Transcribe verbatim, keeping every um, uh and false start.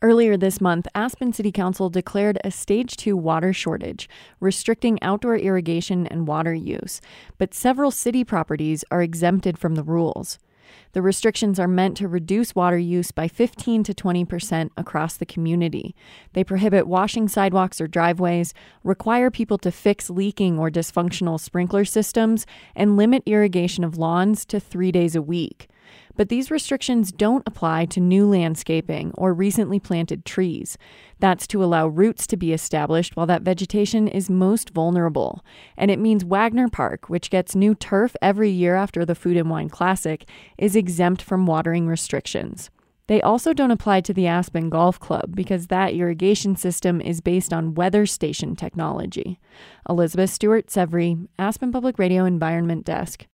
Earlier this month, Aspen City Council declared a stage two water shortage, restricting outdoor irrigation and water use, but several city properties are exempted from the rules. The restrictions are meant to reduce water use by fifteen to twenty percent across the community. They prohibit washing sidewalks or driveways, require people to fix leaking or dysfunctional sprinkler systems, and limit irrigation of lawns to three days a week. But these restrictions don't apply to new landscaping or recently planted trees. That's to allow roots to be established while that vegetation is most vulnerable. And it means Wagner Park, which gets new turf every year after the Food and Wine Classic, is exempt from watering restrictions. They also don't apply to the Aspen Golf Club because that irrigation system is based on weather station technology. Elizabeth Stewart-Severi, Aspen Public Radio Environment Desk.